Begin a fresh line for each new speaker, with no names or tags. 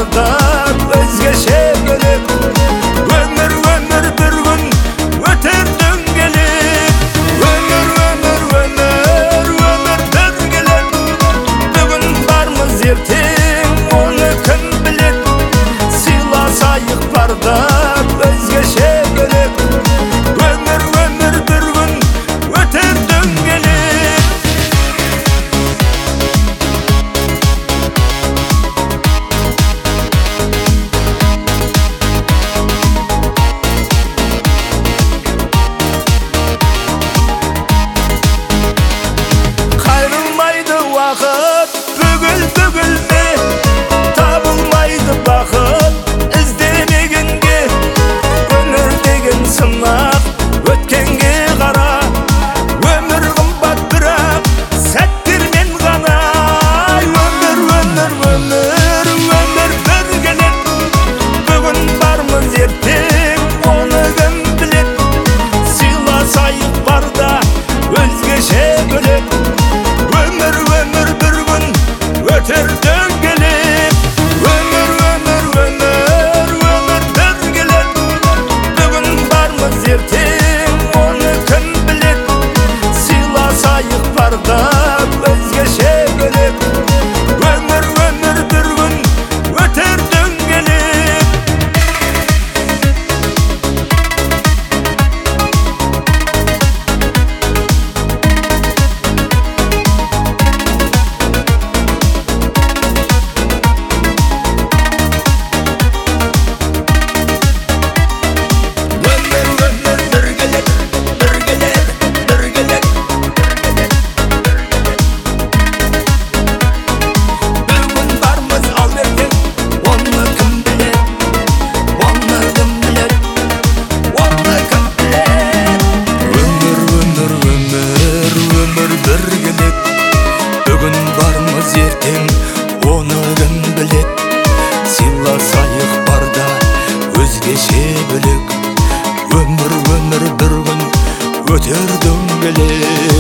барда өзгеше бөлек. Өмір бір күн өтер дөңгелек. Өмір дөңгелек. Бүгін бармыз ертең оны кім білет. Сыйласайық барда өзгеше бөлек. Өмір бір күн өтер дөңгелек. Қайрылмайды уақыт бүгілме, табылмайды бақыт іздемегенге. Өмір деген сынақ өткенге қара. Өмір қымбат бірақ сәттермен ғана. Өмір бір келет. Бүгін бармыз ертең оны кім білет. Сыйласайық барда өзгеше бөлек. Өмір бір күн өтер дөңгелек. Өмір дөңгелек. Бүгін бармыз ертең оны кім білет. Сыйласайық барда өзгеше бөлек. Өмір бір күн өтер дөңгелек. Бүгін бармыз ал ертең оны кім білет. Оны кім білет. Оны кім білет. Өмір бір келет. Бүгін бармыз ертең оны кім білет. Сыйласайық барда өзгеше бөлек. Өмір бір күн өтер дөңгелек.